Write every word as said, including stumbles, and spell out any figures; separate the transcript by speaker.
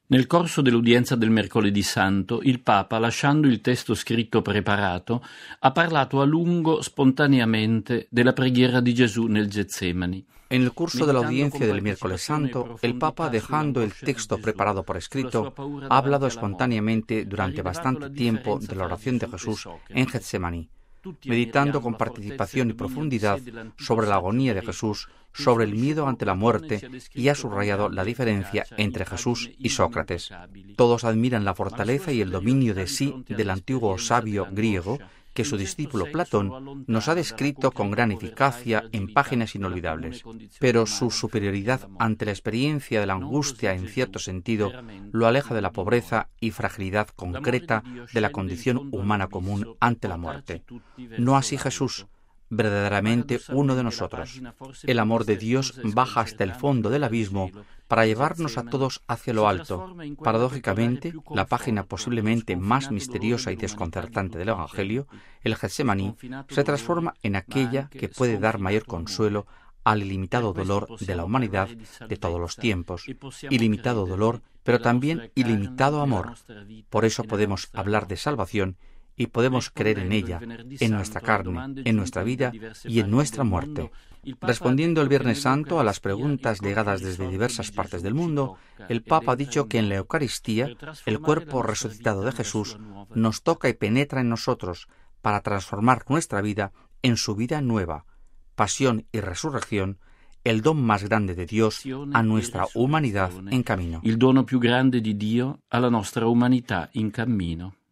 Speaker 1: Nel corso dell'udienza del mercoledì santo, il Papa, lasciando il testo scritto preparato, ha parlato a lungo, spontaneamente, della preghiera di Gesù nel Getsemani.
Speaker 2: En el curso de la audiencia del miércoles santo, el Papa, dejando el texto preparado por escrito, ha hablado espontáneamente durante bastante tiempo de la oración de Jesús en Getsemaní, meditando con participación y profundidad sobre la agonía de Jesús, sobre el miedo ante la muerte, y ha subrayado la diferencia entre Jesús y Sócrates. Todos admiran la fortaleza y el dominio de sí del antiguo sabio griego que su discípulo Platón nos ha descrito con gran eficacia en páginas inolvidables. Pero su superioridad ante la experiencia de la angustia, en cierto sentido, lo aleja de la pobreza y fragilidad concreta de la condición humana común ante la muerte. No así Jesús, verdaderamente uno de nosotros. El amor de Dios baja hasta el fondo del abismo para llevarnos a todos hacia lo alto. Paradójicamente, la página posiblemente más misteriosa y desconcertante del Evangelio, el Getsemaní, se transforma en aquella que puede dar mayor consuelo al ilimitado dolor de la humanidad de todos los tiempos. Ilimitado dolor, pero también ilimitado amor. Por eso podemos hablar de salvación y podemos creer en ella, en nuestra carne, en nuestra vida y en nuestra muerte. Respondiendo el Viernes Santo a las preguntas llegadas desde diversas partes del mundo, el Papa ha dicho que en la Eucaristía el cuerpo resucitado de Jesús nos toca y penetra en nosotros para transformar nuestra vida en su vida nueva. Pasión y resurrección, el don más grande de Dios a nuestra humanidad en camino.
Speaker 1: Il dono più grande di Dio alla nostra umanità in cammino.